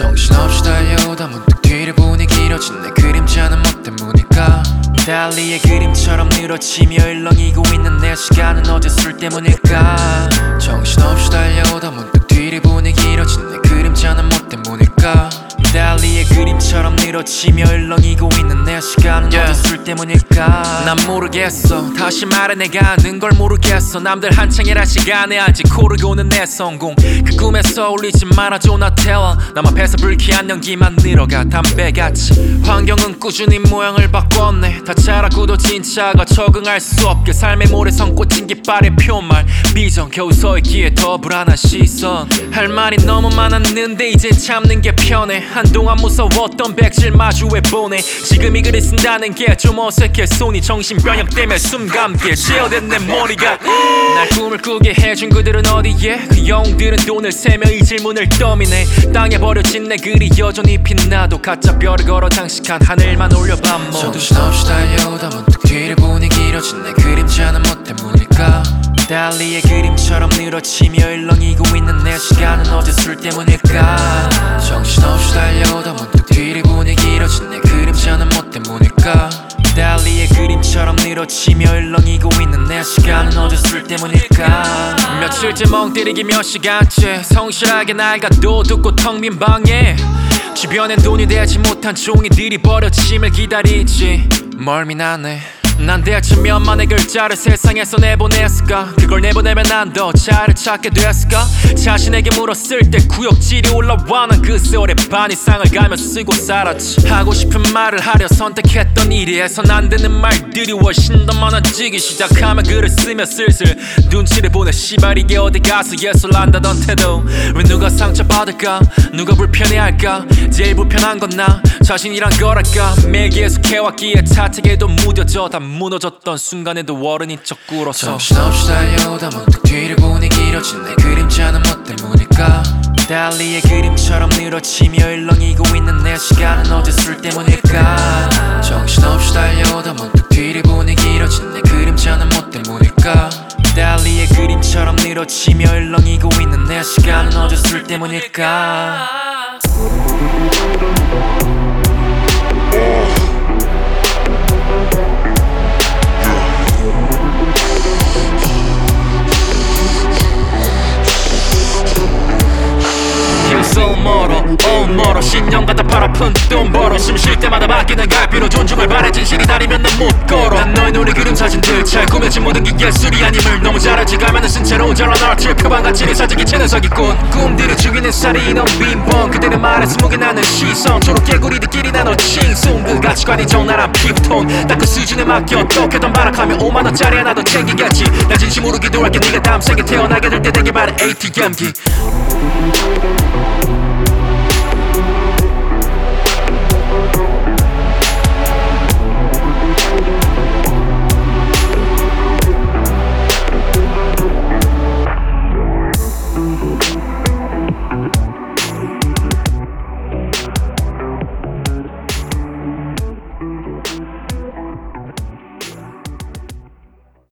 정신없이 달려오다 문득 뒤를 보니 길어진 내 그림자는 뭐 때문일까? 달리의 그림처럼 늘어지며 일렁이고 있는 내 시간은 어제 술 때문일까? 정신없이 달려오다 문득 뒤를 보니 길어진 내 그림자는 뭐 때문일까? 달리의 그림처럼 늘어지며 일렁이고 있는 내 시간은 어제 술 때문일까? 난 모르겠어. 다시 말해 내가 아는 걸 모르겠어. 남들 한창이라 시간에 아직 고르고는 내 성공. 그 꿈에서 울리지 말아줘 나 태워. 남 앞에서 불쾌한 연기만 늘어가 담배같이. 환경은 꾸준히 모양을 바꿨네. 다 자라고도 진짜가 적응할 수 없게 삶의 모래성 꽂힌 깃발의 표말 비전 겨우 서있기에 더 불안한 시선. 할 말이 너무 많았는데 이젠 참는 게 편해. 한동안 무서웠던 백질 마주해보네. 지금 이 글을 쓴다는 게 좀 어색해. 손이 정신병약 때문에 숨감기에 제어된 내 머리가 날 꿈을 꾸게 해준 그들은 어디에? 그 영웅들은 돈을 세며 이 질문을 떠미네. 땅에 버려진 내 글이 여전히 빛나도 가짜 별을 걸어 장식한 하늘만 올려봐 모두. 정신없이 달려오다 문득 뒤를 보니 길어진 내 그림자는 뭐 때문일까? 달리의 그림처럼 늘어지며 일렁이고 있는 내 시간은 어제 술 때문일까? 정신없이 달려오다 문득 뒤를 보니 길어진 내 그림자는 뭐 때문일까? 달리의 그림처럼 늘어지며 일렁이고 있는 내 시간은 어제 술 때문일까? 며칠째 멍 때리기 몇 시간째 성실하게 낡아도 듣고 텅 빈 방에 주변엔 돈이 되지 못한 종이들이 버려짐을 기다리지. 멀미나네. 난 대체 몇만의 글자를 세상에서 내보냈을까? 그걸 내보내면 난 더 자아를 찾게 됐을까? 자신에게 물었을 때 구역질이 올라와. 난 그 세월의 반 이상을 가며 쓰고 살았지. 하고 싶은 말을 하려 선택했던 일이 해선 안 되는 말들이 훨씬 더 많아지기 시작하면 글을 쓰며 슬슬 눈치를 보내. 시발 이게 어디 가서 예술한다던 태도. 왜 누가 상처받을까? 누가 불편해할까? 제일 불편한 건 나 자신이란 거랄까? 매일 계속해왔기에 자책에도 무뎌져. 다 무너졌던 순간에도 어른인 척 굴어서. 정신없이 달려오다 문득 뒤를 보니 길어진 내 그림자는 뭐 때문일까? 달리의 그림처럼 늘어지며 일렁이고 있는 내 시간은 어제 술 때문일까? 정신없이 달려오다 문득 뒤를 보니 길어진 내 그림자는 뭐 때문일까? 달리의 그림처럼 늘어지며 일렁이고 있는 내 시간은 어제 술 때문일까? 멀어 신념과다 팔 아픈 돈 벌어. 숨 쉴 때마다 바뀌는 갈피로 존중을 바래. 진실이 다리면 난 못 걸어. 난 너의 눈에 그림 사진들 잘 꾸며진 모든 게 예술이 아님을 너무 잘 알지. 가면은 쓴 채로 저런 아트 표방같이 내 사직이 채는 서기꾼. 꿈들을 죽이는 살이 넌 빈번. 그들의 말에 스무게 나는 시선. 초록 개구리들끼리 나눠 칭송. 그 가치관이 적나라한 피부톤. 딱 그 수준에 맞게 어떻게든 발악하며 5만원짜리 하나 더 챙기겠지. 난 진심으로 기도할게 네가 다음 생에 태어나게 될 때 되게 바래 ATM기.